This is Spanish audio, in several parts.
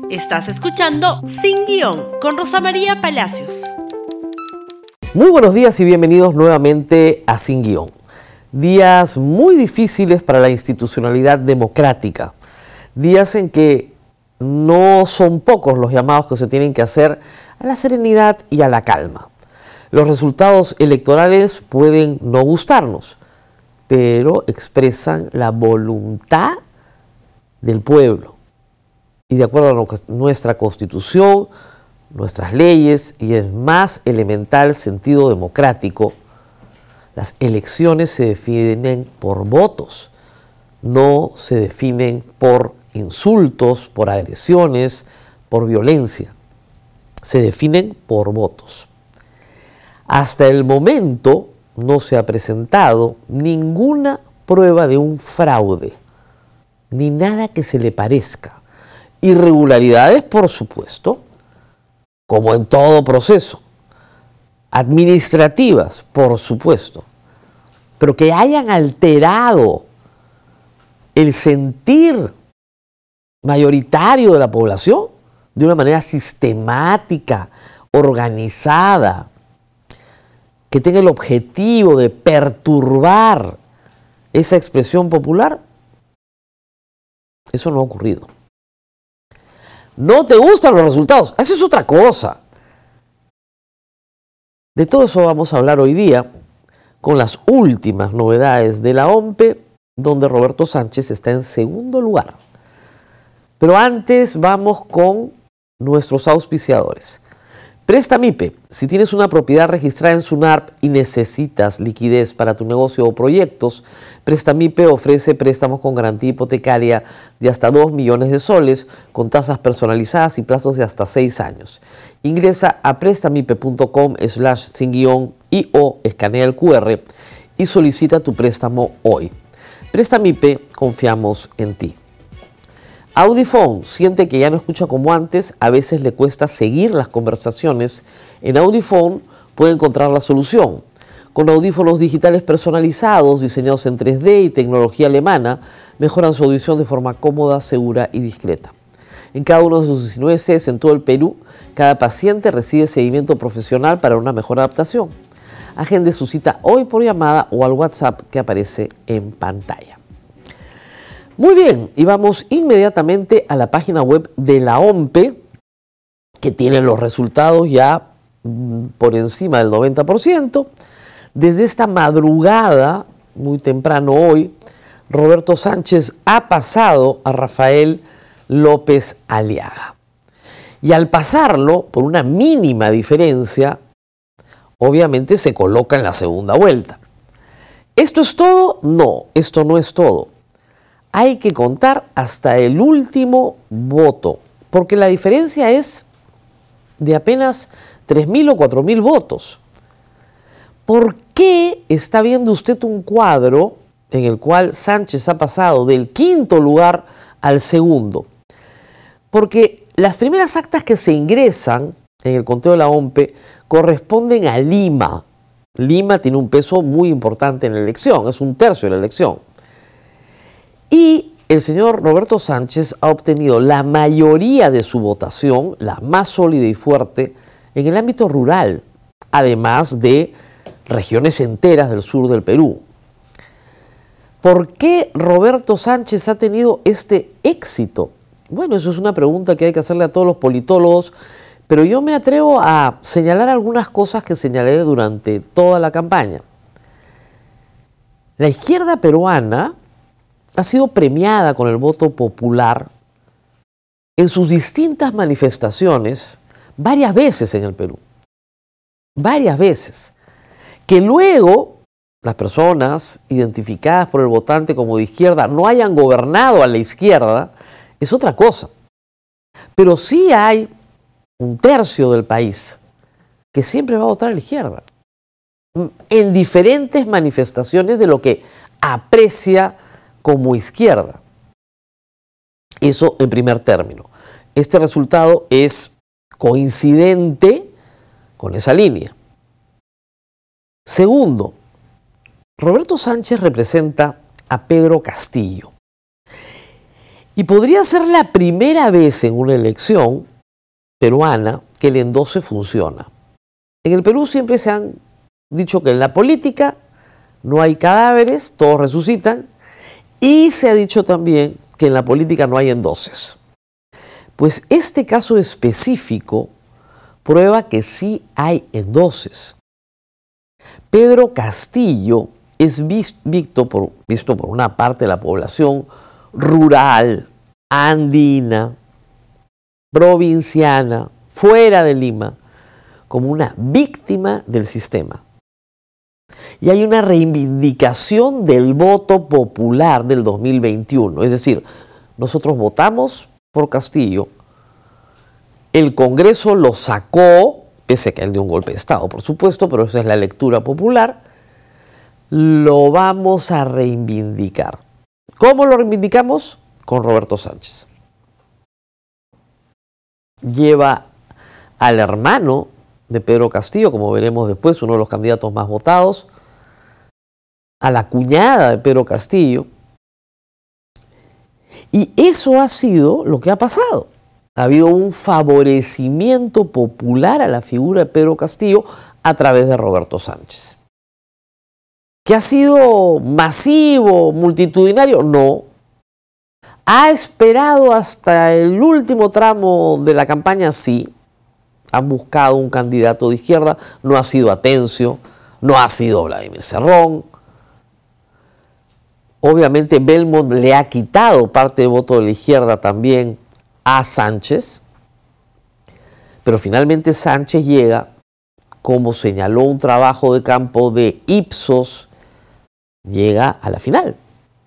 Estás escuchando Sin Guión con Rosa María Palacios. Muy buenos días y bienvenidos nuevamente a Sin Guión. Días muy difíciles para la institucionalidad democrática. Días en que no son pocos los llamados que se tienen que hacer a la serenidad y a la calma. Los resultados electorales pueden no gustarnos, pero expresan la voluntad del pueblo. Y de acuerdo a nuestra Constitución, nuestras leyes y el más elemental sentido democrático, las elecciones se definen por votos, no se definen por insultos, por agresiones, por violencia. Se definen por votos. Hasta el momento no se ha presentado ninguna prueba de un fraude, ni nada que se le parezca. Irregularidades, por supuesto, como en todo proceso. Administrativas, por supuesto. Pero que hayan alterado el sentir mayoritario de la población de una manera sistemática, organizada, que tenga el objetivo de perturbar esa expresión popular, eso no ha ocurrido. ¿No te gustan los resultados? Eso es otra cosa. De todo eso vamos a hablar hoy día con las últimas novedades de la OMPE, donde Roberto Sánchez está en segundo lugar. Pero antes vamos con nuestros auspiciadores. Prestamipe. Si tienes una propiedad registrada en SUNARP y necesitas liquidez para tu negocio o proyectos, Prestamipe ofrece préstamos con garantía hipotecaria de hasta 2 millones de soles, con tasas personalizadas y plazos de hasta 6 años. Ingresa a prestamipe.com/sin-guión y o escanea el QR y solicita tu préstamo hoy. Prestamipe, confiamos en ti. Audiphone, siente que ya no escucha como antes, a veces le cuesta seguir las conversaciones. En Audiphone puede encontrar la solución. Con audífonos digitales personalizados, diseñados en 3D y tecnología alemana, mejoran su audición de forma cómoda, segura y discreta. En cada uno de sus 19 sedes en todo el Perú, cada paciente recibe seguimiento profesional para una mejor adaptación. Agende su cita hoy por llamada o al WhatsApp que aparece en pantalla. Muy bien, y vamos inmediatamente a la página web de la OMPE, que tiene los resultados ya por encima del 90%. Desde esta madrugada, muy temprano hoy, Roberto Sánchez ha pasado a Rafael López Aliaga. Y al pasarlo, por una mínima diferencia, obviamente se coloca en la segunda vuelta. ¿Esto es todo? No, esto no es todo. Hay que contar hasta el último voto, porque la diferencia es de apenas 3.000 o 4.000 votos. ¿Por qué está viendo usted un cuadro en el cual Sánchez ha pasado del quinto lugar al segundo? Porque las primeras actas que se ingresan en el conteo de la OMPE corresponden a Lima. Lima tiene un peso muy importante en la elección, es 1/3 de la elección. Y el señor Roberto Sánchez ha obtenido la mayoría de su votación, la más sólida y fuerte, en el ámbito rural, además de regiones enteras del sur del Perú. ¿Por qué Roberto Sánchez ha tenido este éxito? Bueno, eso es una pregunta que hay que hacerle a todos los politólogos, pero yo me atrevo a señalar algunas cosas que señalé durante toda la campaña. La izquierda peruana ha sido premiada con el voto popular en sus distintas manifestaciones varias veces en el Perú. Varias veces. Que luego las personas identificadas por el votante como de izquierda no hayan gobernado a la izquierda es otra cosa. Pero sí hay 1/3 del país que siempre va a votar a la izquierda. En diferentes manifestaciones de lo que aprecia como izquierda. Eso en primer término. Este resultado es coincidente con esa línea. Segundo, Roberto Sánchez representa a Pedro Castillo. Y podría ser la primera vez en una elección peruana que el endoce funciona. En el Perú siempre se han dicho que en la política no hay cadáveres, todos resucitan, y se ha dicho también que en la política no hay endoses. Pues este caso específico prueba que sí hay endoses. Pedro Castillo es visto por una parte de la población rural, andina, provinciana, fuera de Lima, como una víctima del sistema. Y hay una reivindicación del voto popular del 2021. Es decir, nosotros votamos por Castillo, el Congreso lo sacó, pese a que él dio un golpe de Estado, por supuesto, pero esa es la lectura popular, lo vamos a reivindicar. ¿Cómo lo reivindicamos? Con Roberto Sánchez. Lleva al hermano de Pedro Castillo, como veremos después, uno de los candidatos más votados, a la cuñada de Pedro Castillo, y eso ha sido lo que ha pasado. Ha habido un favorecimiento popular a la figura de Pedro Castillo a través de Roberto Sánchez. ¿Que ha sido masivo, multitudinario? No. ¿Ha esperado hasta el último tramo de la campaña? Sí. Han buscado un candidato de izquierda, no ha sido Atencio, no ha sido Vladimir Cerrón. Obviamente Belmont le ha quitado parte de voto de la izquierda también a Sánchez, pero finalmente Sánchez llega, como señaló un trabajo de campo de Ipsos, llega a la final.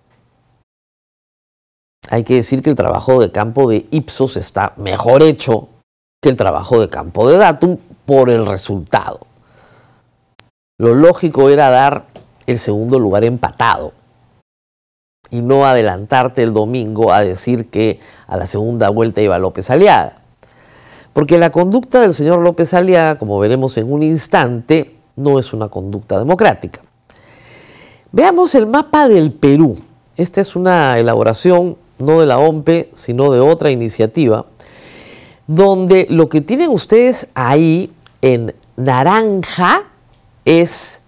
Hay que decir que el trabajo de campo de Ipsos está mejor hecho que el trabajo de campo de Datum por el resultado. Lo lógico era dar el segundo lugar empatado y no adelantarte el domingo a decir que a la segunda vuelta iba López Aliaga. Porque la conducta del señor López Aliaga, como veremos en un instante, no es una conducta democrática. Veamos el mapa del Perú. Esta es una elaboración no de la OMPE, sino de otra iniciativa, donde lo que tienen ustedes ahí en naranja es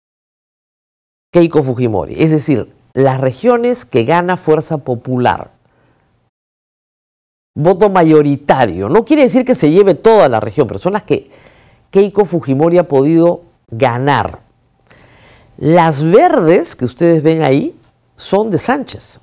Keiko Fujimori, es decir, las regiones que gana Fuerza Popular. Voto mayoritario. No quiere decir que se lleve toda la región, pero son las que Keiko Fujimori ha podido ganar. Las verdes que ustedes ven ahí son de Sánchez.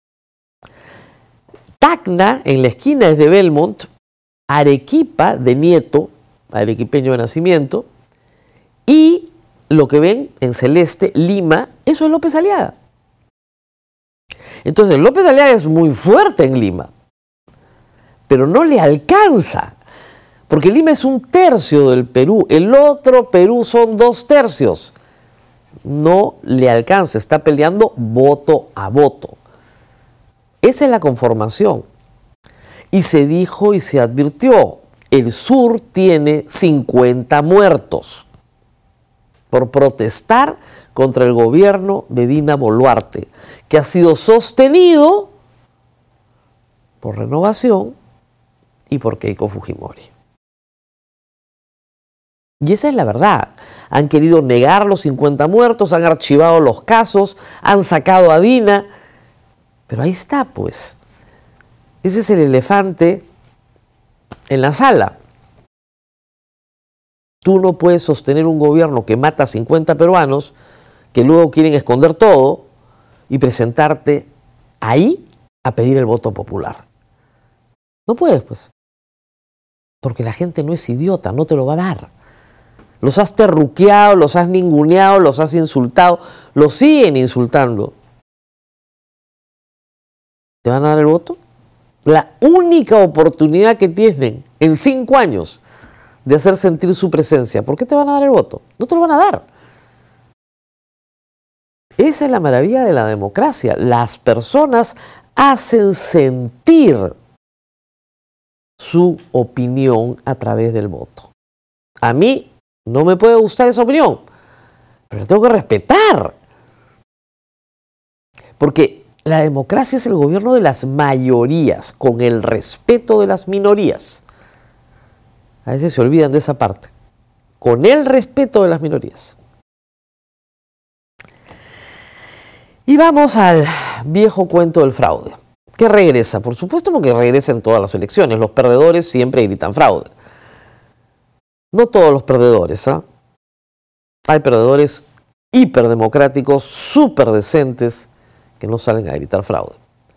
Tacna, en la esquina, es de Belmont. Arequipa, de Nieto, arequipeño de nacimiento. Y lo que ven en celeste, Lima, eso es López Aliaga. Entonces, López Aliaga es muy fuerte en Lima, pero no le alcanza, porque Lima es 1/3 del Perú, el otro Perú son 2/3. No le alcanza, está peleando voto a voto. Esa es la conformación. Y se dijo y se advirtió, el sur tiene 50 muertos por protestar contra el gobierno de Dina Boluarte, que ha sido sostenido por Renovación y por Keiko Fujimori. Y esa es la verdad. Han querido negar los 50 muertos, han archivado los casos, han sacado a Dina, pero ahí está, pues. Ese es el elefante en la sala. Tú no puedes sostener un gobierno que mata a 50 peruanos, que luego quieren esconder todo, y presentarte ahí a pedir el voto popular. No puedes, pues. Porque la gente no es idiota, no te lo va a dar. Los has terruqueado, los has ninguneado, los has insultado, los siguen insultando. ¿Te van a dar el voto? La única oportunidad que tienen en 5 años de hacer sentir su presencia. ¿Por qué te van a dar el voto? No te lo van a dar. Esa es la maravilla de la democracia. Las personas hacen sentir su opinión a través del voto. A mí no me puede gustar esa opinión, pero tengo que respetar. Porque La democracia es el gobierno de las mayorías, con el respeto de las minorías. A veces se olvidan de esa parte. Con el respeto de las minorías. Y vamos al viejo cuento del fraude, que regresa, por supuesto, porque regresa en todas las elecciones. Los perdedores siempre gritan fraude. No todos los perdedores, ¿ah? Hay perdedores hiperdemocráticos, súper decentes, que no salen a gritar fraude.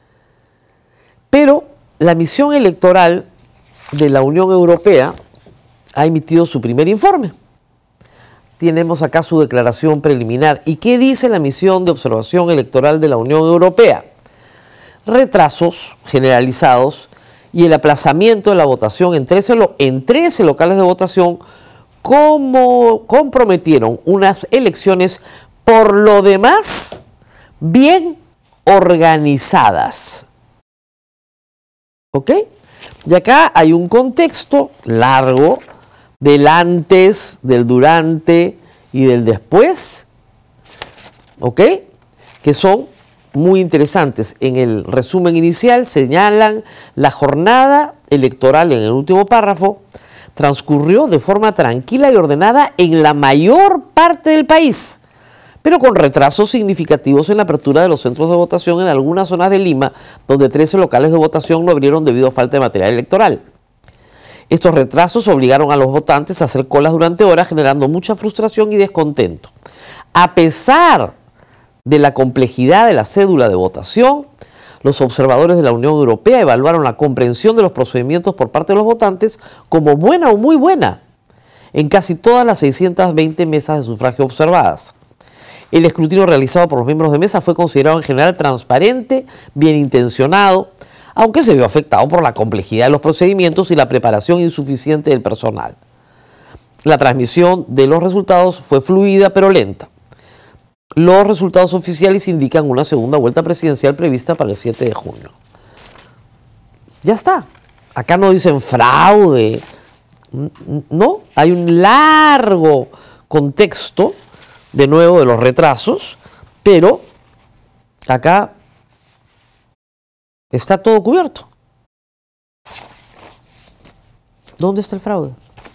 Pero la misión electoral de la Unión Europea ha emitido su primer informe. Tenemos acá su declaración preliminar. ¿Y qué dice la misión de observación electoral de la Unión Europea? Retrasos generalizados y el aplazamiento de la votación en 13 locales de votación como comprometieron unas elecciones por lo demás bien organizadas. ¿Ok? Y acá hay un contexto largo del antes, del durante y del después, ¿ok? Que son muy interesantes. En el resumen inicial señalan la jornada electoral en el último párrafo transcurrió de forma tranquila y ordenada en la mayor parte del país, pero con retrasos significativos en la apertura de los centros de votación en algunas zonas de Lima, donde 13 locales de votación no abrieron debido a falta de material electoral. Estos retrasos obligaron a los votantes a hacer colas durante horas, generando mucha frustración y descontento. A pesar de la complejidad de la cédula de votación, los observadores de la Unión Europea evaluaron la comprensión de los procedimientos por parte de los votantes como buena o muy buena en casi todas las 620 mesas de sufragio observadas. El escrutinio realizado por los miembros de mesa fue considerado en general transparente, bien intencionado, aunque se vio afectado por la complejidad de los procedimientos y la preparación insuficiente del personal. La transmisión de los resultados fue fluida pero lenta. Los resultados oficiales indican una segunda vuelta presidencial prevista para el 7 de junio. Ya está. Acá no dicen fraude. No, hay un largo contexto, de nuevo, de los retrasos, pero acá está todo cubierto. ¿Dónde está el fraude?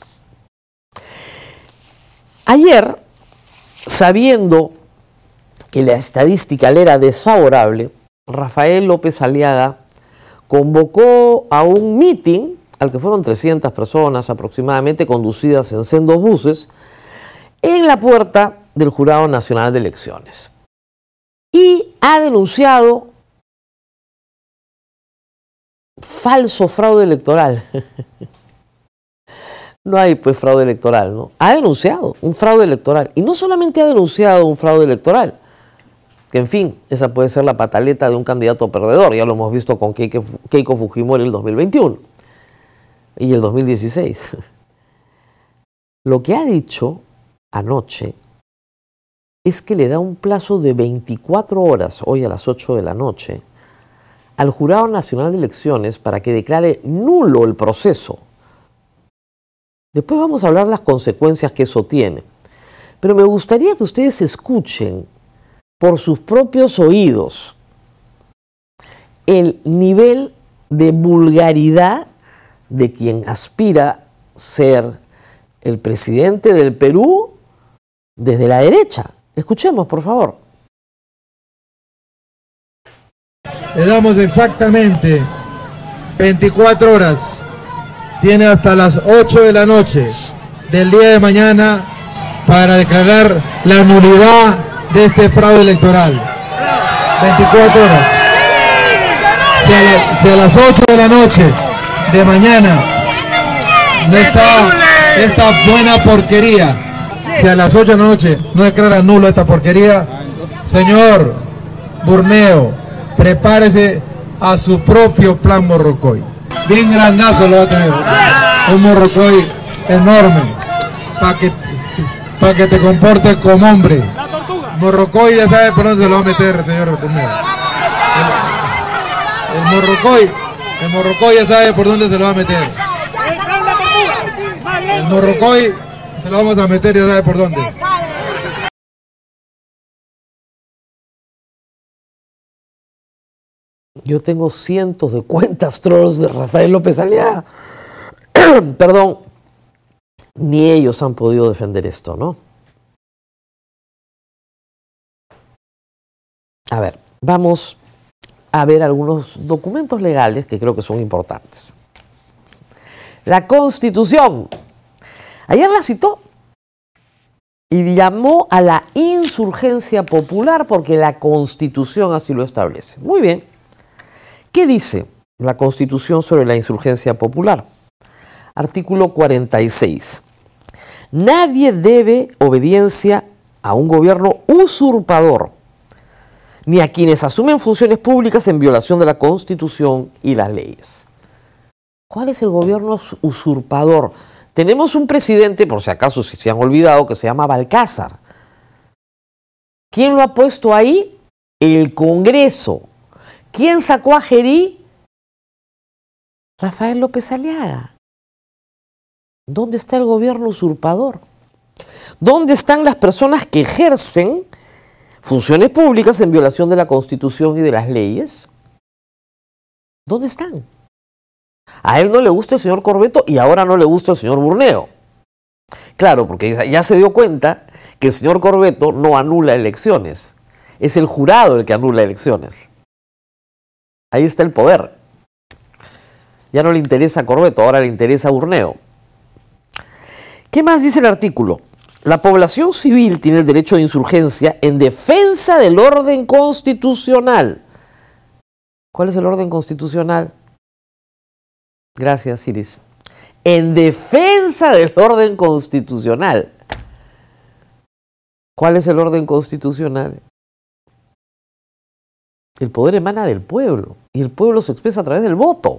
Ayer, sabiendo que la estadística le era desfavorable, Rafael López Aliaga convocó a un meeting al que fueron 300 personas aproximadamente, conducidas en sendos buses, en la puerta del Jurado Nacional de Elecciones. Y ha denunciado falso fraude electoral. No hay pues fraude electoral, ¿no? Ha denunciado un fraude electoral. Y no solamente ha denunciado un fraude electoral, que en fin, esa puede ser la pataleta de un candidato perdedor. Ya lo hemos visto con Keiko Fujimori en el 2021 y el 2016. Lo que ha dicho anoche es que le da un plazo de 24 horas, hoy a las 8 de la noche, al Jurado Nacional de Elecciones para que declare nulo el proceso. Después vamos a hablar de las consecuencias que eso tiene. Pero me gustaría que ustedes escuchen por sus propios oídos el nivel de vulgaridad de quien aspira a ser el presidente del Perú desde la derecha. Escuchemos, por favor. Le damos exactamente 24 horas. Tiene hasta las 8 de la noche del día de mañana para declarar la nulidad de este fraude electoral. 24 horas. Si a las 8 de la noche de mañana no está esta buena porquería, si a las 8 de la noche no declara nulo esta porquería, señor Burneo, prepárese a su propio plan Morrocoy. Bien grandazo lo va a tener. Un Morrocoy enorme. Para que te comportes como hombre. Morrocoy ya sabe por dónde se lo va a meter, señor Burneo. El Morrocoy ya sabe por dónde se lo va a meter. El Morrocoy se lo vamos a meter y ya sabe por dónde. Yo tengo cientos de cuentas trolls de Rafael López Aliaga. Perdón, ni ellos han podido defender esto, ¿no? A ver, vamos a ver algunos documentos legales que creo que son importantes. La Constitución. Ayer la citó y llamó a la insurgencia popular porque la Constitución así lo establece. Muy bien. ¿Qué dice la Constitución sobre la insurgencia popular? Artículo 46. Nadie debe obediencia a un gobierno usurpador, ni a quienes asumen funciones públicas en violación de la Constitución y las leyes. ¿Cuál es el gobierno usurpador? Tenemos un presidente, por si acaso si se han olvidado, que se llama Balcázar. ¿Quién lo ha puesto ahí? El Congreso. ¿Quién sacó a Gerí? Rafael López Aliaga. ¿Dónde está el gobierno usurpador? ¿Dónde están las personas que ejercen funciones públicas en violación de la Constitución y de las leyes? ¿Dónde están? A él no le gusta el señor Corbeto y ahora no le gusta el señor Burneo. Claro, porque ya se dio cuenta que el señor Corbeto no anula elecciones. Es el jurado el que anula elecciones. Ahí está el poder. Ya no le interesa a Corbeto, ahora le interesa a Burneo. ¿Qué más dice el artículo? La población civil tiene el derecho de insurgencia en defensa del orden constitucional. ¿Cuál es el orden constitucional? Gracias, Iris. En defensa del orden constitucional. ¿Cuál es el orden constitucional? El poder emana del pueblo y el pueblo se expresa a través del voto.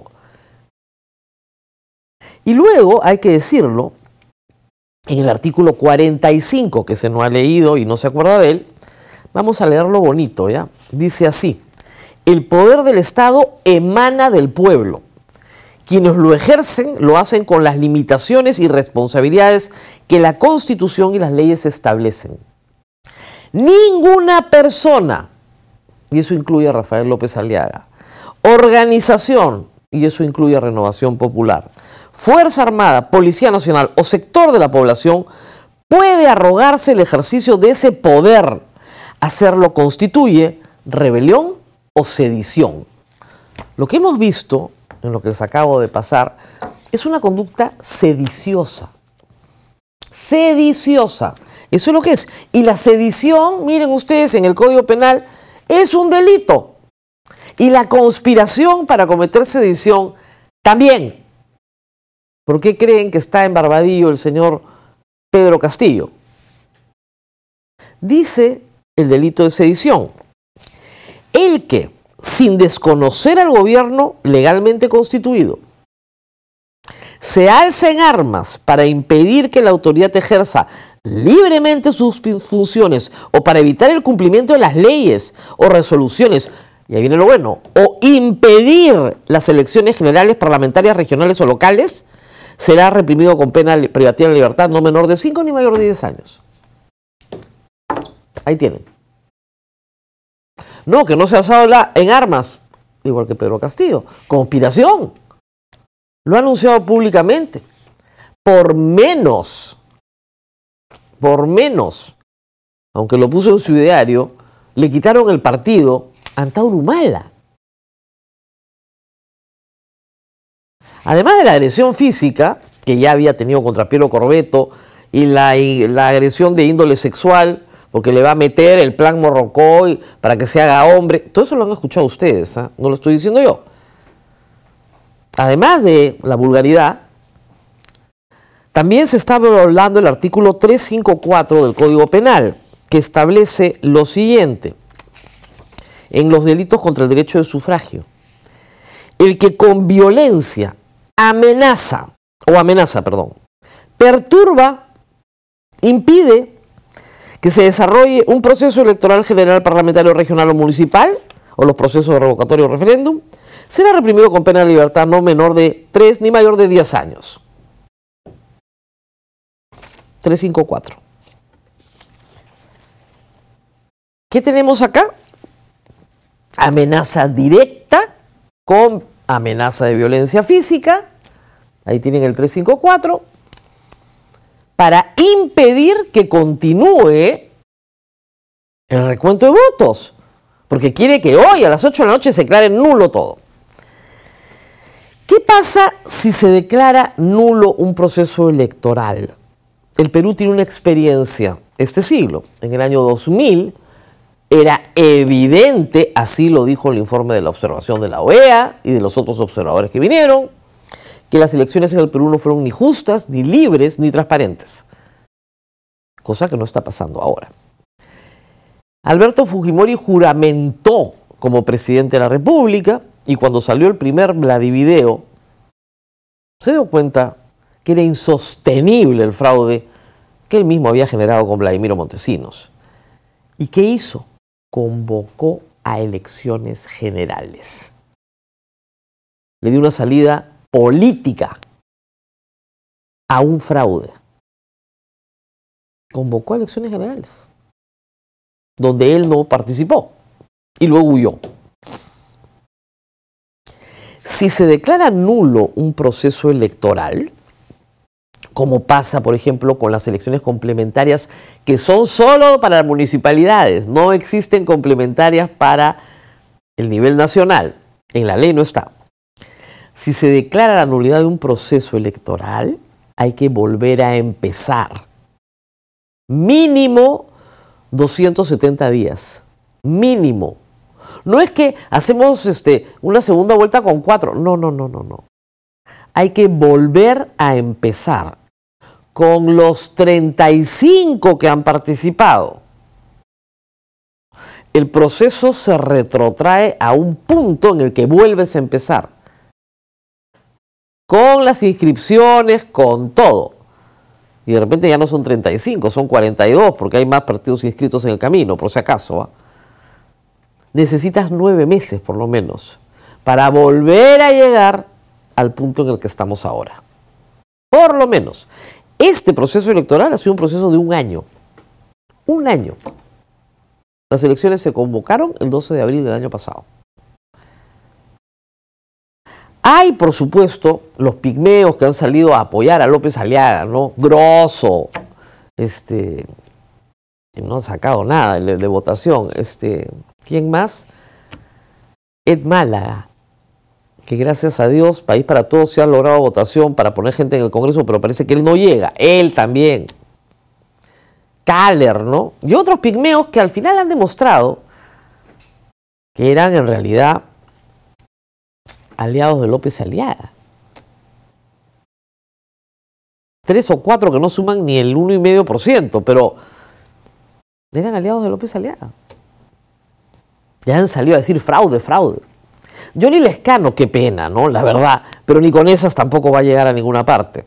Y luego, hay que decirlo, en el artículo 45, que se nos ha leído y no se acuerda de él, vamos a leerlo bonito, ¿ya? Dice así: el poder del Estado emana del pueblo. Quienes lo ejercen lo hacen con las limitaciones y responsabilidades que la Constitución y las leyes establecen. Ninguna persona, y eso incluye a Rafael López Aliaga, organización, y eso incluye a Renovación Popular, Fuerza Armada, Policía Nacional o sector de la población puede arrogarse el ejercicio de ese poder. Hacerlo constituye rebelión o sedición. Lo que hemos visto en lo que les acabo de pasar es una conducta sediciosa. Sediciosa. Eso es lo que es. Y la sedición, miren ustedes, en el Código Penal es un delito. Y la conspiración para cometer sedición también. ¿Por qué creen que está en Barbadillo el señor Pedro Castillo? Dice el delito de sedición: el que, sin desconocer al gobierno legalmente constituido, se alza en armas para impedir que la autoridad ejerza libremente sus funciones o para evitar el cumplimiento de las leyes o resoluciones, y ahí viene lo bueno, o impedir las elecciones generales, parlamentarias, regionales o locales, será reprimido con pena privativa de libertad no menor de 5 ni mayor de 10 años. Ahí tienen. No, que no se ha alzado en armas, igual que Pedro Castillo. Conspiración. Lo ha anunciado públicamente. Por menos, aunque lo puso en su diario, le quitaron el partido a Antauro Humala. Además de la agresión física que ya había tenido contra Piero Corbeto y la agresión de índole sexual, porque le va a meter el plan Morrocoy para que se haga hombre, todo eso lo han escuchado ustedes, ¿eh? No lo estoy diciendo yo. Además de la vulgaridad, también se está violando el artículo 354 del Código Penal, que establece lo siguiente: en los delitos contra el derecho de sufragio, el que con violencia perturba, impide que se desarrolle un proceso electoral general, parlamentario, regional o municipal, o los procesos de revocatorio o referéndum, será reprimido con pena de libertad no menor de 3 ni mayor de 10 años. 354. ¿Qué tenemos acá? Amenaza directa con amenaza de violencia física, ahí tienen el 354, para impedir que continúe el recuento de votos, porque quiere que hoy a las 8 de la noche se declare nulo todo. ¿Qué pasa si se declara nulo un proceso electoral? El Perú tiene una experiencia este siglo. En el año 2000 era evidente, así lo dijo el informe de la observación de la OEA y de los otros observadores que vinieron, que las elecciones en el Perú no fueron ni justas, ni libres, ni transparentes. Cosa que no está pasando ahora. Alberto Fujimori juramentó como presidente de la República y cuando salió el primer Vladivideo, se dio cuenta que era insostenible el fraude que él mismo había generado con Vladimiro Montesinos. ¿Y qué hizo? Convocó a elecciones generales. Le dio una salida política a un fraude. Convocó a elecciones generales, donde él no participó y luego huyó. Si se declara nulo un proceso electoral, como pasa, por ejemplo, con las elecciones complementarias, que son solo para las municipalidades, no existen complementarias para el nivel nacional, en la ley no está. Si se declara la nulidad de un proceso electoral, hay que volver a empezar. Mínimo 270 días. Mínimo. No es que hacemos una segunda vuelta con 4. No. Hay que volver a empezar con los 35 que han participado. El proceso se retrotrae a un punto en el que vuelves a empezar. Con las inscripciones, con todo. Y de repente ya no son 35, son 42, porque hay más partidos inscritos en el camino, por si acaso. ¿Ah? Necesitas 9 meses, por lo menos, para volver a llegar al punto en el que estamos ahora. Por lo menos. Este proceso electoral ha sido un proceso de un año. Un año. Las elecciones se convocaron el 12 de abril del año pasado. Hay, por supuesto, los pigmeos que han salido a apoyar a López Aliaga, ¿no? Grosso, que no han sacado nada de votación. ¿Quién más? Ed Málaga, que gracias a Dios, País para Todos se ha logrado votación para poner gente en el Congreso, pero parece que él no llega. Él también. Caller, ¿no? Y otros pigmeos que al final han demostrado que eran en realidad aliados de López Aliaga. 3 o 4 que no suman ni el 1,5%, pero eran aliados de López Aliaga. Ya han salido a decir fraude. Johnny Lescano, qué pena, ¿no? La verdad, pero ni con esas tampoco va a llegar a ninguna parte.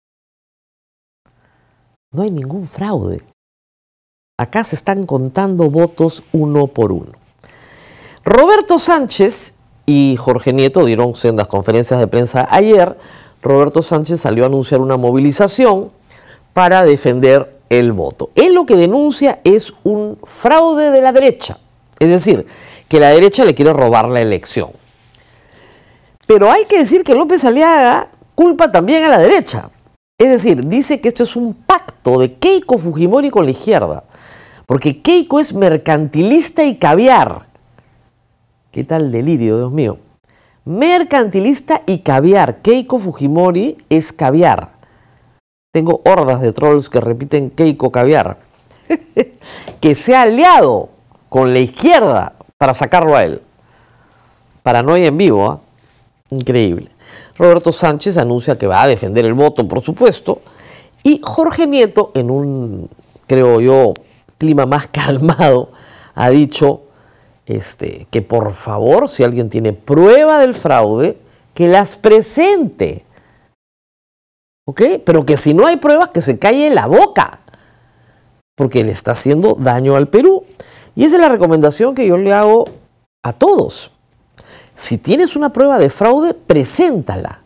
No hay ningún fraude. Acá se están contando votos uno por uno. Roberto Sánchez y Jorge Nieto dieron sendas conferencias de prensa ayer. Roberto Sánchez salió a anunciar una movilización para defender el voto. Él lo que denuncia es un fraude de la derecha. Es decir, que la derecha le quiere robar la elección. Pero hay que decir que López Aliaga culpa también a la derecha. Es decir, dice que esto es un pacto de Keiko Fujimori con la izquierda. Porque Keiko es mercantilista y caviar. ¿Qué tal delirio, Dios mío? Mercantilista y caviar. Keiko Fujimori es caviar. Tengo hordas de trolls que repiten Keiko caviar. Que se ha aliado con la izquierda para sacarlo a él. Paranoia en vivo, ¿eh? Increíble. Roberto Sánchez anuncia que va a defender el voto, por supuesto. Y Jorge Nieto, en un, creo yo, clima más calmado, ha dicho que por favor, si alguien tiene prueba del fraude, que las presente. ¿Ok? Pero que si no hay pruebas, que se calle la boca. Porque le está haciendo daño al Perú. Y esa es la recomendación que yo le hago a todos. Si tienes una prueba de fraude, preséntala.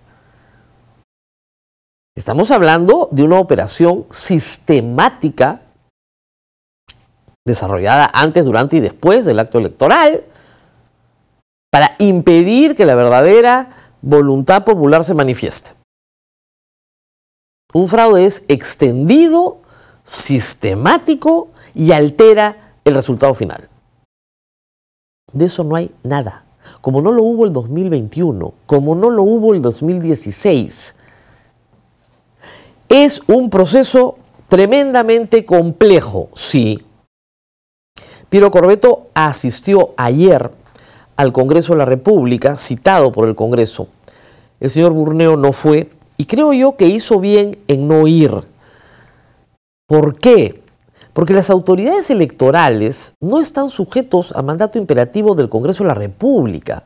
Estamos hablando de una operación sistemática desarrollada antes, durante y después del acto electoral para impedir que la verdadera voluntad popular se manifieste. Un fraude es extendido, sistemático y altera el resultado final. De eso no hay nada. Como no lo hubo el 2021, como no lo hubo el 2016. Es un proceso tremendamente complejo, sí. Piero Corbeto asistió ayer al Congreso de la República, citado por el Congreso. El señor Burneo no fue, y creo yo que hizo bien en no ir. ¿Por qué? Porque las autoridades electorales no están sujetos a mandato imperativo del Congreso de la República.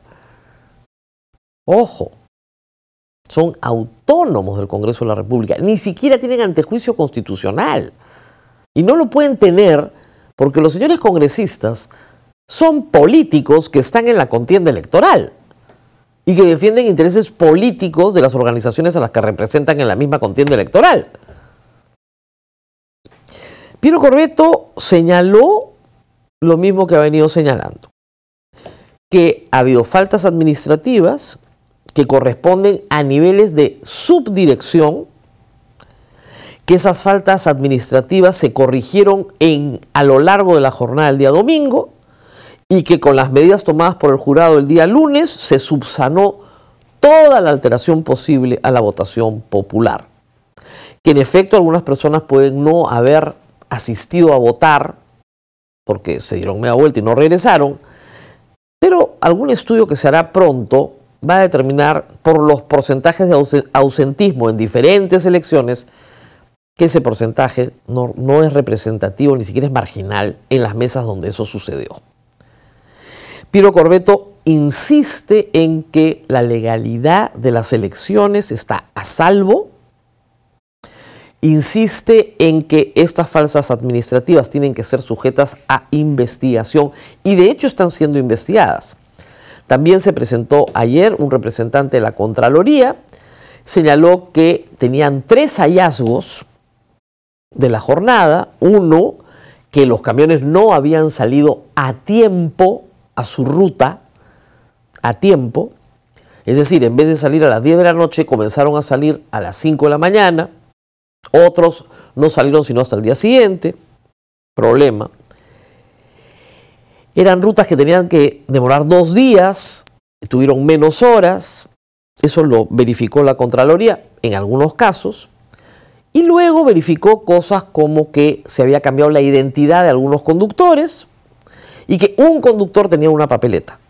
Ojo, son autónomos del Congreso de la República, ni siquiera tienen antejuicio constitucional. Y no lo pueden tener porque los señores congresistas son políticos que están en la contienda electoral y que defienden intereses políticos de las organizaciones a las que representan en la misma contienda electoral. Piero Corbeto señaló lo mismo que ha venido señalando, que ha habido faltas administrativas que corresponden a niveles de subdirección, que esas faltas administrativas se corrigieron a lo largo de la jornada del día domingo y que con las medidas tomadas por el jurado el día lunes se subsanó toda la alteración posible a la votación popular. Que en efecto algunas personas pueden no haber asistido a votar porque se dieron media vuelta y no regresaron, pero algún estudio que se hará pronto va a determinar por los porcentajes de ausentismo en diferentes elecciones que ese porcentaje no es representativo, ni siquiera es marginal en las mesas donde eso sucedió. Piero Corbeto insiste en que la legalidad de las elecciones está a salvo, insiste en que estas falsas administrativas tienen que ser sujetas a investigación y de hecho están siendo investigadas. También se presentó ayer un representante de la Contraloría, señaló que tenían 3 hallazgos de la jornada. Uno, que los camiones no habían salido a tiempo a su ruta, a tiempo. Es decir, en vez de salir a las 10 de la noche, comenzaron a salir a las 5 de la mañana. Otros no salieron sino hasta el día siguiente. Problema. Eran rutas que tenían que demorar 2 días, tuvieron menos horas. Eso lo verificó la Contraloría en algunos casos. Y luego verificó cosas como que se había cambiado la identidad de algunos conductores y que un conductor tenía una papeleta.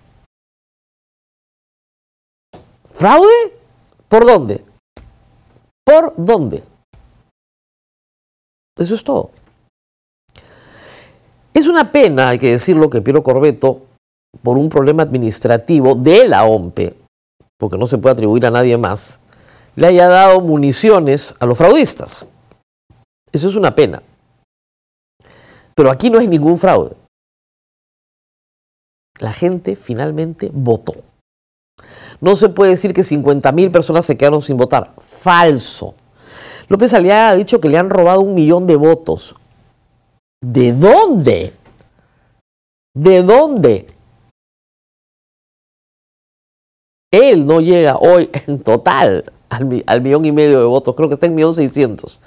¿Fraude? ¿Por dónde? ¿Por dónde? Eso es todo. Es una pena, hay que decirlo, que Piero Corbeto, por un problema administrativo de la OMPE, porque no se puede atribuir a nadie más, le haya dado municiones a los fraudistas. Eso es una pena. Pero aquí no hay ningún fraude. La gente finalmente votó. No se puede decir que 50.000 personas se quedaron sin votar. Falso. López Aliaga ha dicho que le han robado 1 millón de votos. ¿De dónde? ¿De dónde? Él no llega hoy en total al 1,5 millones de votos. Creo que está en 1.600.000.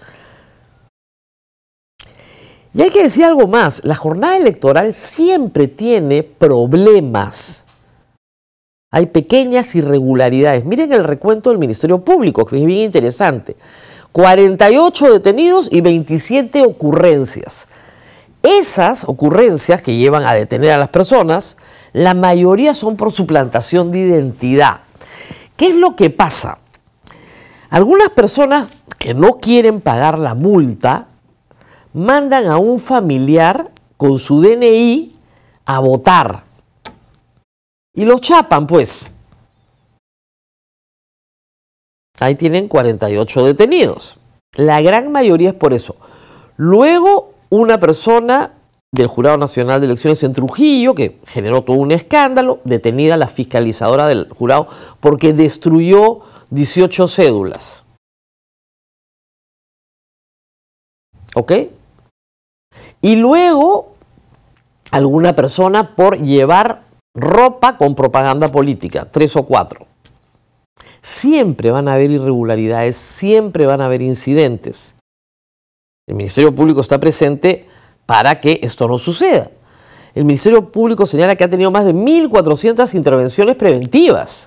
Y hay que decir algo más. La jornada electoral siempre tiene problemas. Hay pequeñas irregularidades. Miren el recuento del Ministerio Público, que es bien interesante. 48 detenidos y 27 ocurrencias. Esas ocurrencias que llevan a detener a las personas, la mayoría son por suplantación de identidad. ¿Qué es lo que pasa? Algunas personas que no quieren pagar la multa mandan a un familiar con su DNI a votar. Y los chapan, pues. Ahí tienen 48 detenidos. La gran mayoría es por eso. Luego, una persona del Jurado Nacional de Elecciones en Trujillo, que generó todo un escándalo, detenida la fiscalizadora del jurado porque destruyó 18 cédulas. ¿Ok? Y luego, alguna persona por llevar ropa con propaganda política, 3 o 4. Siempre van a haber irregularidades, siempre van a haber incidentes. El Ministerio Público está presente para que esto no suceda. El Ministerio Público señala que ha tenido más de 1.400 intervenciones preventivas.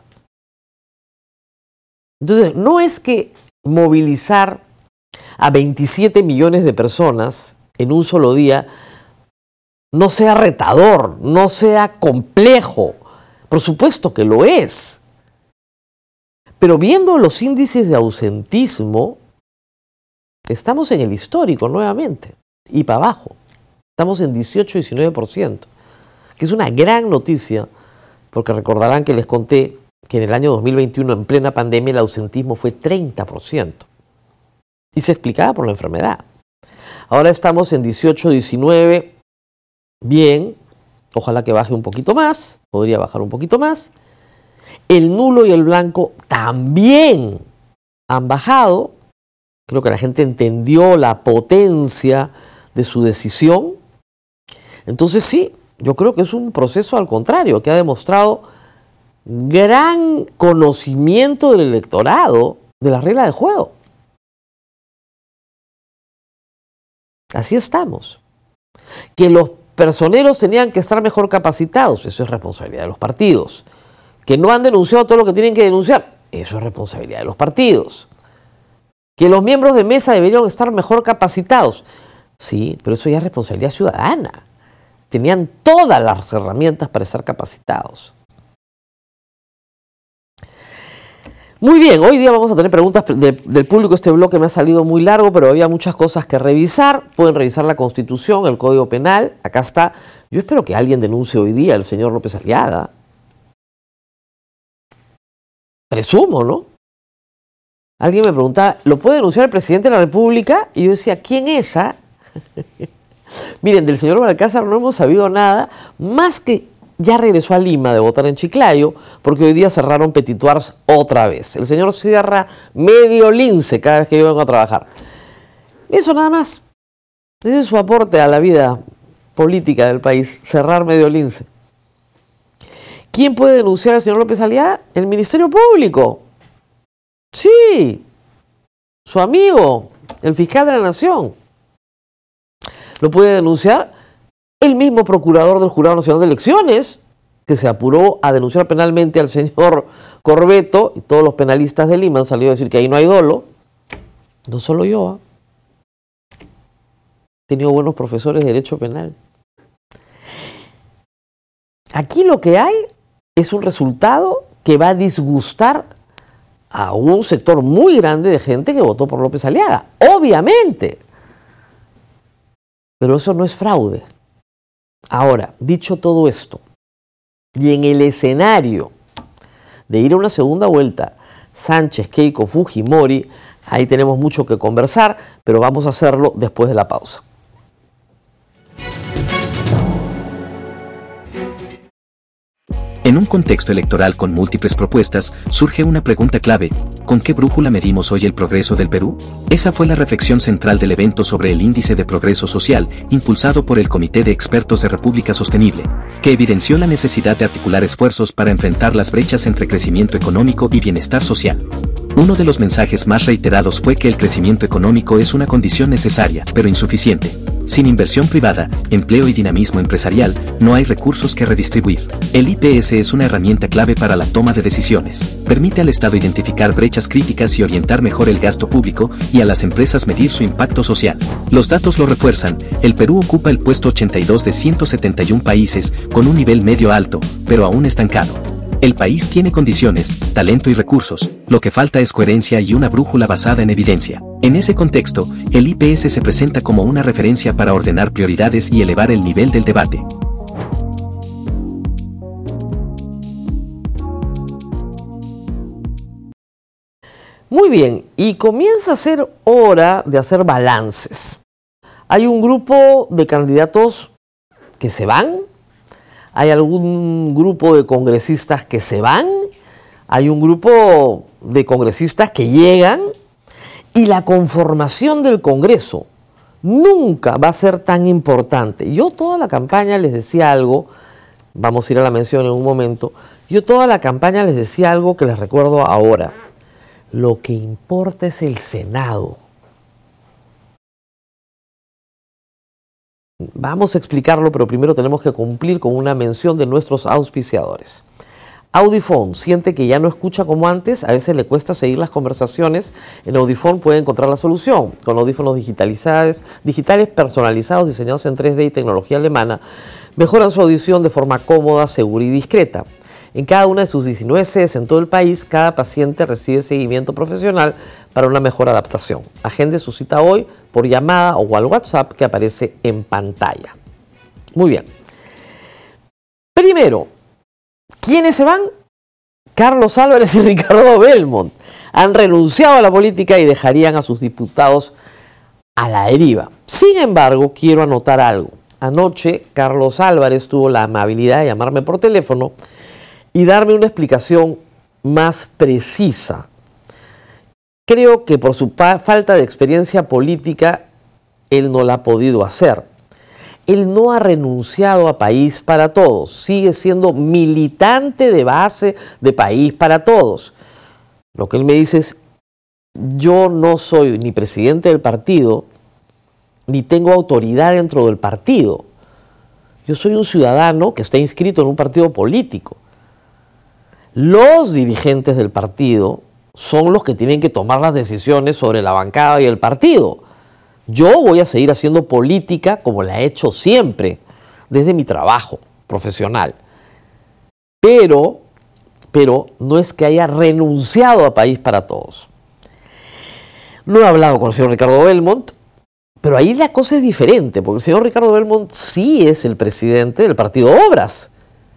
Entonces, no es que movilizar a 27 millones de personas en un solo día no sea retador, no sea complejo. Por supuesto que lo es. Pero viendo los índices de ausentismo, estamos en el histórico nuevamente y para abajo. Estamos en 18-19%, que es una gran noticia, porque recordarán que les conté que en el año 2021, en plena pandemia, el ausentismo fue 30%. Y se explicaba por la enfermedad. Ahora estamos en 18-19%, bien, ojalá que baje un poquito más, podría bajar un poquito más. El nulo y el blanco también han bajado. Creo que la gente entendió la potencia de su decisión. Entonces sí, yo creo que es un proceso al contrario, que ha demostrado gran conocimiento del electorado de las reglas de juego. Así estamos. Que los personeros tenían que estar mejor capacitados, eso es responsabilidad de los partidos. Que no han denunciado todo lo que tienen que denunciar, eso es responsabilidad de los partidos. Que los miembros de mesa deberían estar mejor capacitados, sí, pero eso ya es responsabilidad ciudadana. Tenían todas las herramientas para estar capacitados. Muy bien, hoy día vamos a tener preguntas del público. Este bloque me ha salido muy largo, pero había muchas cosas que revisar. Pueden revisar la Constitución, el Código Penal. Acá está. Yo espero que alguien denuncie hoy día al señor López Aliaga. Presumo, ¿no? Alguien me preguntaba, ¿lo puede denunciar el presidente de la República? Y yo decía, ¿quién es esa? Miren, del señor Balcázar no hemos sabido nada, más que ya regresó a Lima de votar en Chiclayo, porque hoy día cerraron Petituars otra vez. El señor cierra medio lince cada vez que yo vengo a trabajar. Eso nada más. Ese es su aporte a la vida política del país, cerrar medio lince. ¿Quién puede denunciar al señor López Aliaga? El Ministerio Público. Sí, su amigo, el fiscal de la Nación. Lo puede denunciar el mismo procurador del Jurado Nacional de Elecciones, que se apuró a denunciar penalmente al señor Corbeto, y todos los penalistas de Lima han salido a decir que ahí no hay dolo. No solo yo, He tenido buenos profesores de Derecho Penal. Aquí lo que hay es un resultado que va a disgustar a un sector muy grande de gente que votó por López Aliaga, obviamente. Pero eso no es fraude. Ahora, dicho todo esto, y en el escenario de ir a una segunda vuelta, Sánchez, Keiko, Fujimori, ahí tenemos mucho que conversar, pero vamos a hacerlo después de la pausa. En un contexto electoral con múltiples propuestas, surge una pregunta clave: ¿con qué brújula medimos hoy el progreso del Perú? Esa fue la reflexión central del evento sobre el Índice de Progreso Social, impulsado por el Comité de Expertos de República Sostenible, que evidenció la necesidad de articular esfuerzos para enfrentar las brechas entre crecimiento económico y bienestar social. Uno de los mensajes más reiterados fue que el crecimiento económico es una condición necesaria, pero insuficiente. Sin inversión privada, empleo y dinamismo empresarial, no hay recursos que redistribuir. El IPS es una herramienta clave para la toma de decisiones. Permite al Estado identificar brechas críticas y orientar mejor el gasto público, y a las empresas medir su impacto social. Los datos lo refuerzan: el Perú ocupa el puesto 82 de 171 países, con un nivel medio alto, pero aún estancado. El país tiene condiciones, talento y recursos, lo que falta es coherencia y una brújula basada en evidencia. En ese contexto, el IPS se presenta como una referencia para ordenar prioridades y elevar el nivel del debate. Muy bien, y comienza a ser hora de hacer balances. Hay un grupo de candidatos que se van, hay algún grupo de congresistas que se van, hay un grupo de congresistas que llegan, y la conformación del Congreso nunca va a ser tan importante. Yo toda la campaña les decía algo vamos a ir a la mención en un momento, yo toda la campaña les decía algo que les recuerdo ahora. Lo que importa es el Senado. Vamos a explicarlo, pero primero tenemos que cumplir con una mención de nuestros auspiciadores. Audifone siente que ya no escucha como antes, a veces le cuesta seguir las conversaciones. En Audifone puede encontrar la solución. Con audífonos digitales personalizados, diseñados en 3D y tecnología alemana, mejoran su audición de forma cómoda, segura y discreta. En cada una de sus 19 sedes en todo el país, cada paciente recibe seguimiento profesional para una mejor adaptación. Agende su cita hoy por llamada o al WhatsApp que aparece en pantalla. Muy bien. Primero, ¿quiénes se van? Carlos Álvarez y Ricardo Belmont han renunciado a la política y dejarían a sus diputados a la deriva. Sin embargo, quiero anotar algo. Anoche, Carlos Álvarez tuvo la amabilidad de llamarme por teléfono y darme una explicación más precisa. Creo que por su falta de experiencia política, él no la ha podido hacer. Él no ha renunciado a País para Todos, sigue siendo militante de base de País para Todos. Lo que él me dice es, yo no soy ni presidente del partido, ni tengo autoridad dentro del partido. Yo soy un ciudadano que está inscrito en un partido político. Los dirigentes del partido son los que tienen que tomar las decisiones sobre la bancada y el partido. Yo voy a seguir haciendo política como la he hecho siempre, desde mi trabajo profesional. Pero no es que haya renunciado a País para Todos. No he hablado con el señor Ricardo Belmont, pero ahí la cosa es diferente, porque el señor Ricardo Belmont sí es el presidente del Partido Obras.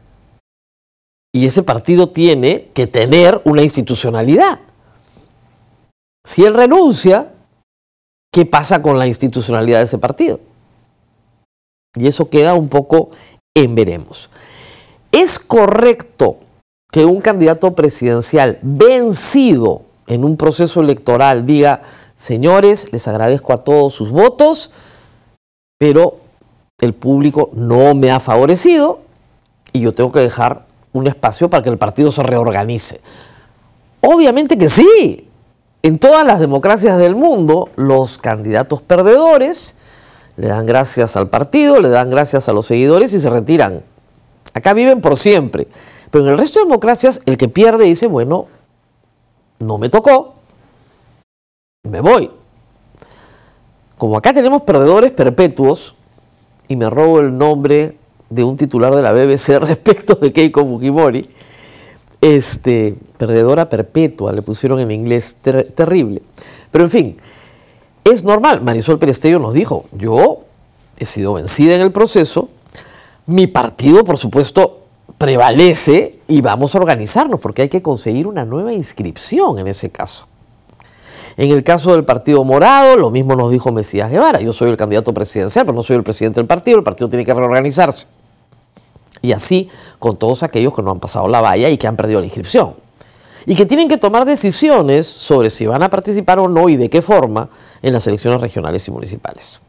Y ese partido tiene que tener una institucionalidad. Si él renuncia, ¿qué pasa con la institucionalidad de ese partido? Y eso queda un poco en veremos. ¿Es correcto que un candidato presidencial vencido en un proceso electoral diga, señores, les agradezco a todos sus votos, pero el público no me ha favorecido y yo tengo que dejar un espacio para que el partido se reorganice? Obviamente que sí. En todas las democracias del mundo, los candidatos perdedores le dan gracias al partido, le dan gracias a los seguidores y se retiran. Acá viven por siempre. Pero en el resto de democracias, el que pierde dice, bueno, no me tocó, me voy. Como acá tenemos perdedores perpetuos, y me robo el nombre de un titular de la BBC respecto de Keiko Fujimori, perdedora perpetua, le pusieron en inglés, terrible. Pero en fin, es normal. Marisol Perestello nos dijo, yo he sido vencida en el proceso, mi partido, por supuesto, prevalece y vamos a organizarnos porque hay que conseguir una nueva inscripción en ese caso. En el caso del Partido Morado, lo mismo nos dijo Mesías Guevara, yo soy el candidato presidencial, pero no soy el presidente del partido tiene que reorganizarse. Y así con todos aquellos que no han pasado la valla y que han perdido la inscripción. Y que tienen que tomar decisiones sobre si van a participar o no y de qué forma en las elecciones regionales y municipales.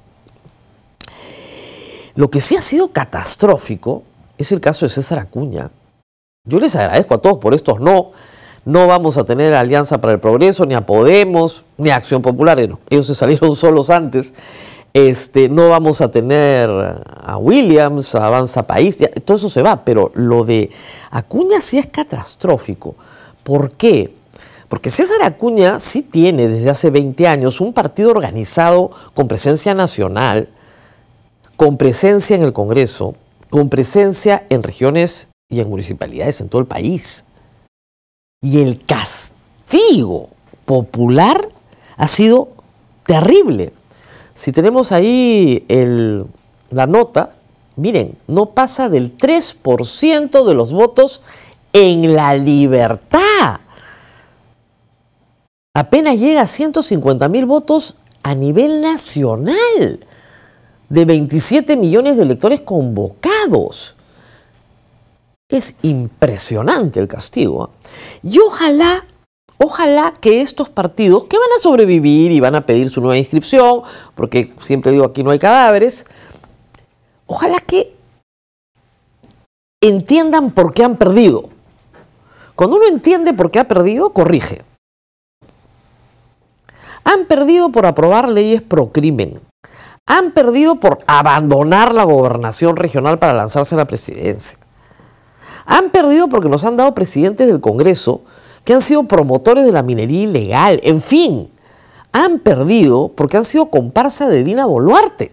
Lo que sí ha sido catastrófico es el caso de César Acuña. Yo les agradezco a todos por estos no. No vamos a tener Alianza para el Progreso, ni a Podemos, ni a Acción Popular. No, ellos se salieron solos antes. No vamos a tener a Williams, a Avanza País, todo eso se va, pero lo de Acuña sí es catastrófico. ¿Por qué? Porque César Acuña sí tiene desde hace 20 años un partido organizado con presencia nacional, con presencia en el Congreso, con presencia en regiones y en municipalidades en todo el país. Y el castigo popular ha sido terrible. Si tenemos ahí la nota, miren, no pasa del 3% de los votos en La Libertad. Apenas llega a 150.000 votos a nivel nacional, de 27 millones de electores convocados. Es impresionante el castigo. Y ojalá que estos partidos, que van a sobrevivir y van a pedir su nueva inscripción, porque siempre digo aquí no hay cadáveres, ojalá que entiendan por qué han perdido. Cuando uno entiende por qué ha perdido, corrige. Han perdido por aprobar leyes pro crimen. Han perdido por abandonar la gobernación regional para lanzarse a la presidencia. Han perdido porque nos han dado presidentes del Congreso que han sido promotores de la minería ilegal. En fin, han perdido porque han sido comparsa de Dina Boluarte.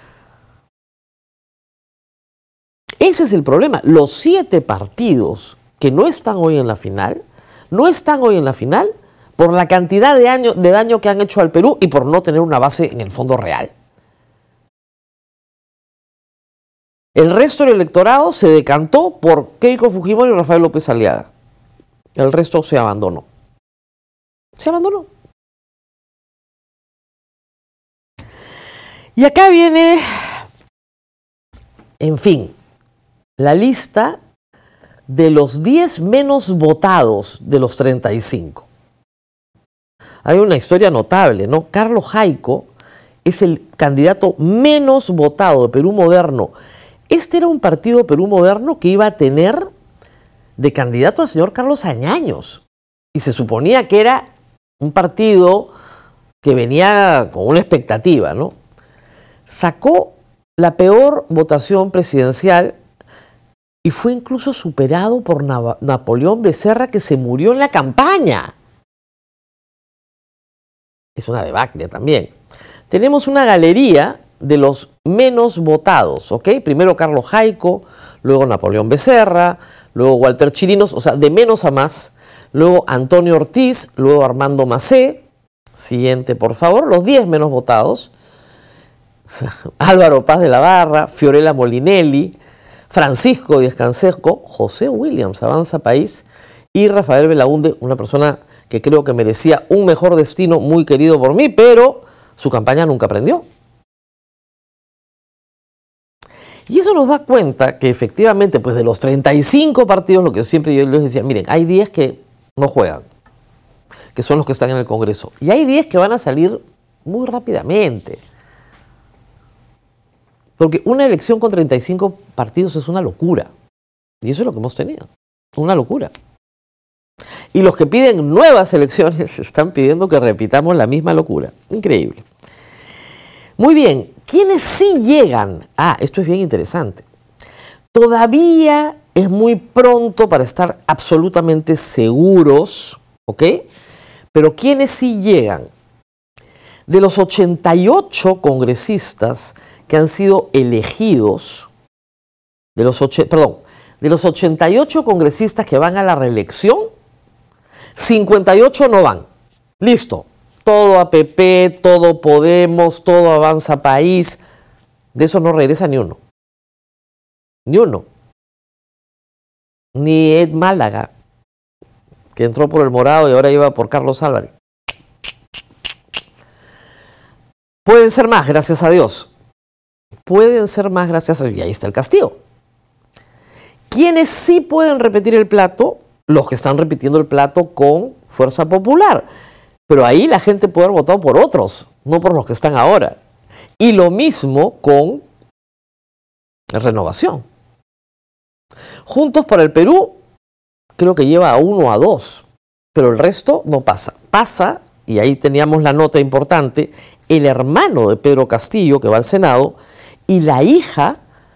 Ese es el problema. Los 7 partidos que no están hoy en la final, no están hoy en la final por la cantidad de daño que han hecho al Perú y por no tener una base en el fondo real. El resto del electorado se decantó por Keiko Fujimori y Rafael López Aliaga. El resto se abandonó. Se abandonó. Y acá viene, en fin, la lista de los 10 menos votados de los 35. Hay una historia notable, ¿no? Carlos Jaico es el candidato menos votado de Perú Moderno. Este era un partido Perú Moderno que iba a tener de candidato al señor Carlos Añaños. Y se suponía que era un partido que venía con una expectativa, ¿no? Sacó la peor votación presidencial y fue incluso superado por Napoleón Becerra, que se murió en la campaña. Es una debacle también. Tenemos una galería de los menos votados, ¿ok? Primero Carlos Jaico, luego Napoleón Becerra, luego Walter Chirinos, o sea, de menos a más. Luego Antonio Ortiz, luego Armando Macé. Siguiente, por favor, los 10 menos votados. Álvaro Paz de la Barra, Fiorella Molinelli, Francisco Díaz Canseco, José Williams, Avanza País, y Rafael Belaúnde, una persona que creo que merecía un mejor destino, muy querido por mí, pero su campaña nunca prendió. Y eso nos da cuenta que efectivamente, pues de los 35 partidos, lo que siempre yo les decía, miren, hay 10 que no juegan, que son los que están en el Congreso, y hay 10 que van a salir muy rápidamente. Porque una elección con 35 partidos es una locura. Y eso es lo que hemos tenido. Una locura. Y los que piden nuevas elecciones están pidiendo que repitamos la misma locura. Increíble. Muy bien. ¿Quiénes sí llegan? Esto es bien interesante. Todavía es muy pronto para estar absolutamente seguros, ¿ok? Pero ¿quiénes sí llegan? De los 88 congresistas que han sido elegidos, de los 88 congresistas que van a la reelección, 58 no van. Listo. Todo APP, todo Podemos, todo Avanza País. De eso no regresa ni uno. Ni uno. Ni Ed Málaga, que entró por el Morado y ahora iba por Carlos Álvarez. Pueden ser más, gracias a Dios. Pueden ser más, gracias a Dios. Y ahí está el castigo. ¿Quiénes sí pueden repetir el plato? Los que están repitiendo el plato con Fuerza Popular. Pero ahí la gente puede haber votado por otros, no por los que están ahora. Y lo mismo con Renovación. Juntos por el Perú, creo que lleva a 1 o a 2, pero el resto no pasa. Pasa, y ahí teníamos la nota importante, el hermano de Pedro Castillo, que va al Senado, y la hija,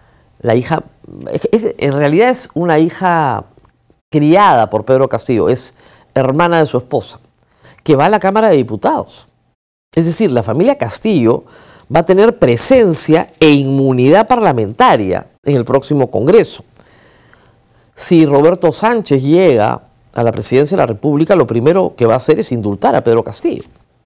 en realidad es una hija criada por Pedro Castillo, es hermana de su esposa, que va a la Cámara de Diputados. Es decir, la familia Castillo va a tener presencia e inmunidad parlamentaria en el próximo Congreso. Si Roberto Sánchez llega a la presidencia de la República, lo primero que va a hacer es indultar a Pedro Castillo.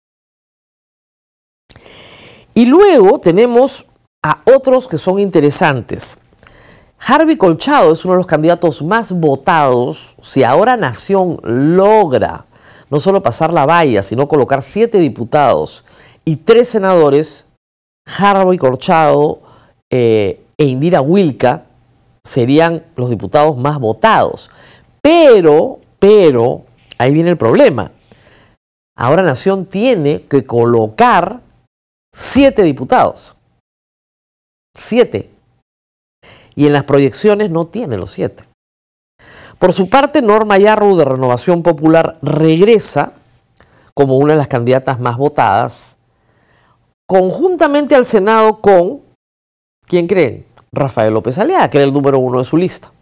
Y luego tenemos a otros que son interesantes. Harvey Colchado es uno de los candidatos más votados. Si ahora Nación logra no solo pasar la valla, sino colocar 7 diputados y 3 senadores, Harvey Colchado e Indira Wilca serían los diputados más votados. Pero, ahí viene el problema. Ahora Nación tiene que colocar 7 diputados. 7. y en las proyecciones no tiene los 7. Por su parte, Norma Yarrow de Renovación Popular regresa como una de las candidatas más votadas, conjuntamente al Senado con, ¿quién creen? Rafael López Aliaga, que era el número 1 de su lista.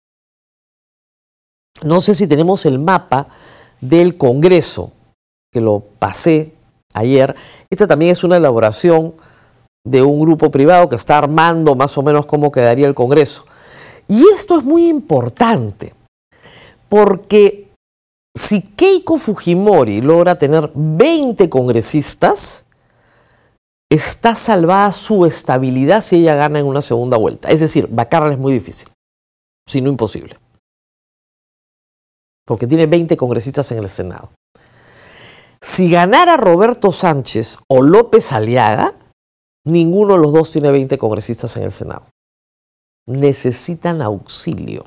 No sé si tenemos el mapa del Congreso, que lo pasé ayer. Esta también es una elaboración de un grupo privado que está armando más o menos cómo quedaría el Congreso. Y esto es muy importante, porque si Keiko Fujimori logra tener 20 congresistas, está salvada su estabilidad si ella gana en una segunda vuelta. Es decir, vacarla es muy difícil, si no imposible, porque tiene 20 congresistas en el Senado. Si ganara Roberto Sánchez o López Aliaga, ninguno de los dos tiene 20 congresistas en el Senado. Necesitan auxilio.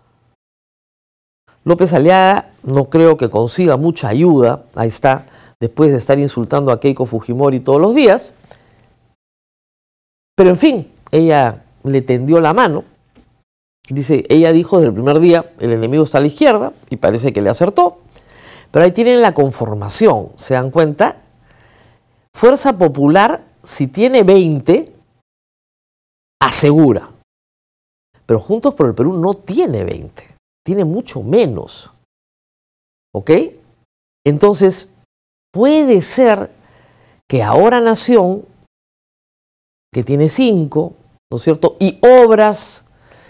López Aliaga no creo que consiga mucha ayuda, ahí está, después de estar insultando a Keiko Fujimori todos los días. Pero en fin, ella le tendió la mano. Dice, ella dijo desde el primer día, el enemigo está a la izquierda, y parece que le acertó. Pero ahí tienen la conformación, ¿se dan cuenta? Fuerza Popular, si tiene 20, asegura. Pero Juntos por el Perú no tiene 20, tiene mucho menos. ¿Ok? Entonces, puede ser que Ahora Nación, que tiene 5, ¿no es cierto? Y Obras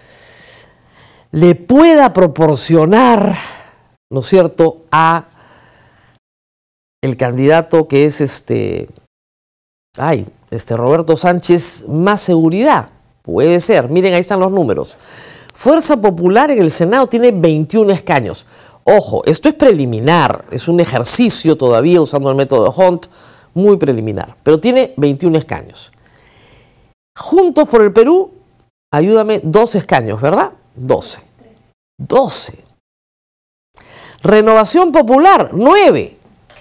le pueda proporcionar, ¿no es cierto?, a el candidato que es Roberto Sánchez más seguridad. Puede ser. Miren, ahí están los números. Fuerza Popular en el Senado tiene 21 escaños. Ojo, esto es preliminar, es un ejercicio todavía usando el método de Hunt, muy preliminar, pero tiene 21 escaños. Juntos por el Perú, ayúdame, 12 escaños, ¿verdad? 12. Renovación Popular, 9.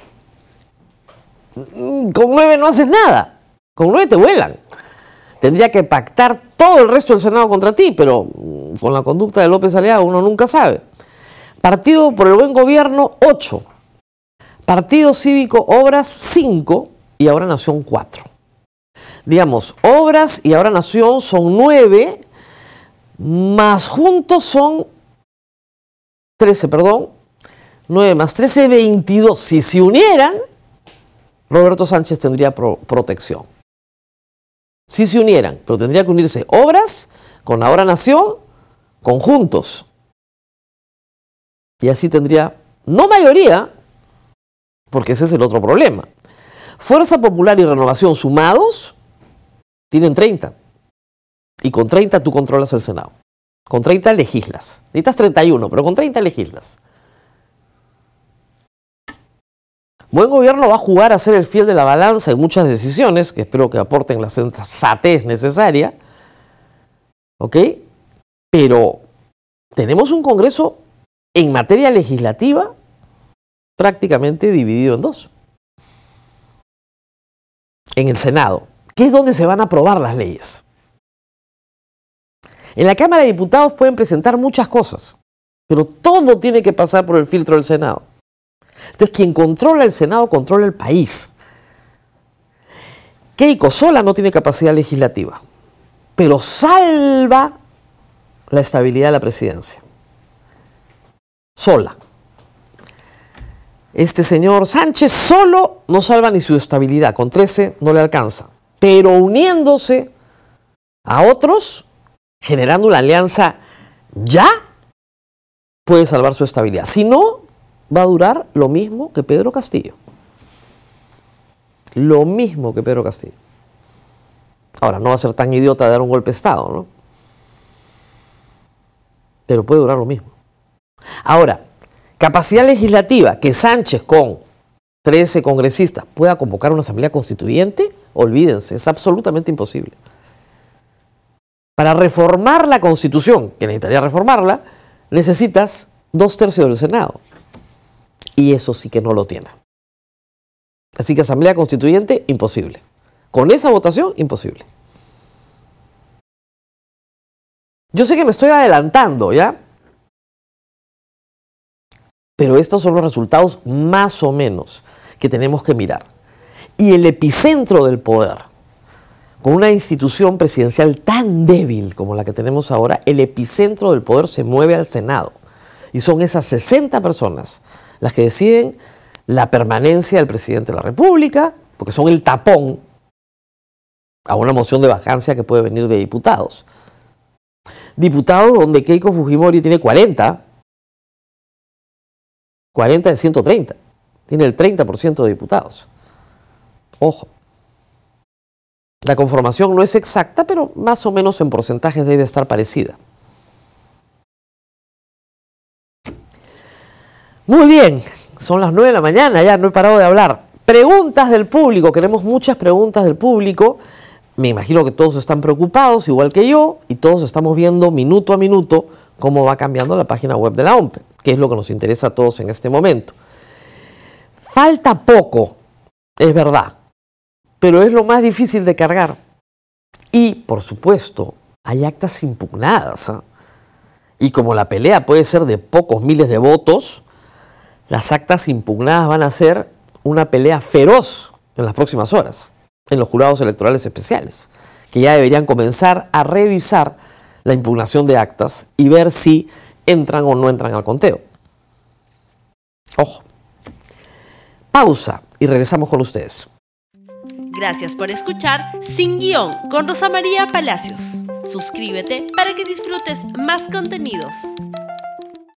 Con 9 no haces nada. Con 9 te vuelan. Tendría que pactar todo el resto del Senado contra ti, pero con la conducta de López Aliaga uno nunca sabe. Partido por el Buen Gobierno, 8. Partido Cívico Obras, 5. Y Ahora Nación, 4. Digamos, Obras y Ahora Nación son 9, más Juntos son 13, 9 más 13, 22. Si se unieran, Roberto Sánchez tendría protección. Si se unieran, pero tendría que unirse Obras con Ahora Nación, con Juntos. Y así tendría, no mayoría, porque ese es el otro problema. Fuerza Popular y Renovación sumados tienen 30. Y con 30 tú controlas el Senado. Con 30 legislas. Necesitas 31, pero con 30 legislas. Buen Gobierno va a jugar a ser el fiel de la balanza en muchas decisiones, que espero que aporten la sensatez necesaria. ¿Ok? Pero tenemos un Congreso en materia legislativa prácticamente dividido en dos. En el Senado, que es donde se van a aprobar las leyes. En la Cámara de Diputados pueden presentar muchas cosas, pero todo tiene que pasar por el filtro del Senado. Entonces, quien controla el Senado controla el país. Keiko sola no tiene capacidad legislativa, pero salva la estabilidad de la presidencia. Sola. Este señor Sánchez solo no salva ni su estabilidad, con 13 no le alcanza, pero uniéndose a otros, generando una alianza ya, puede salvar su estabilidad. Si no, va a durar lo mismo que Pedro Castillo. Lo mismo que Pedro Castillo. Ahora, no va a ser tan idiota de dar un golpe de Estado, ¿no? Pero puede durar lo mismo. Ahora, capacidad legislativa, que Sánchez con 13 congresistas pueda convocar una asamblea constituyente, olvídense, es absolutamente imposible. Para reformar la Constitución, que necesitaría reformarla, necesitas 2/3 del Senado. Y eso sí que no lo tiene. Así que asamblea constituyente, imposible. Con esa votación, imposible. Yo sé que me estoy adelantando, ¿ya? Pero estos son los resultados más o menos que tenemos que mirar. Y el epicentro del poder, con una institución presidencial tan débil como la que tenemos ahora, el epicentro del poder se mueve al Senado. Y son esas 60 personas las que deciden la permanencia del presidente de la República, porque son el tapón a una moción de vacancia que puede venir de diputados. Diputados donde Keiko Fujimori tiene 40 de 130. Tiene el 30% de diputados. Ojo. La conformación no es exacta, pero más o menos en porcentajes debe estar parecida. Muy bien, son las 9 de la mañana, ya no he parado de hablar. Preguntas del público, queremos muchas preguntas del público. Me imagino que todos están preocupados, igual que yo, y todos estamos viendo minuto a minuto cómo va cambiando la página web de la OMPE, que es lo que nos interesa a todos en este momento. Falta poco, es verdad, pero es lo más difícil de cargar. Y, por supuesto, hay actas impugnadas, ¿eh? Y como la pelea puede ser de pocos miles de votos, las actas impugnadas van a ser una pelea feroz en las próximas horas, en los jurados electorales especiales, que ya deberían comenzar a revisar la impugnación de actas y ver si entran o no entran al conteo. Ojo. Pausa y regresamos con ustedes. Gracias por escuchar Sin Guión con Rosa María Palacios. Suscríbete para que disfrutes más contenidos.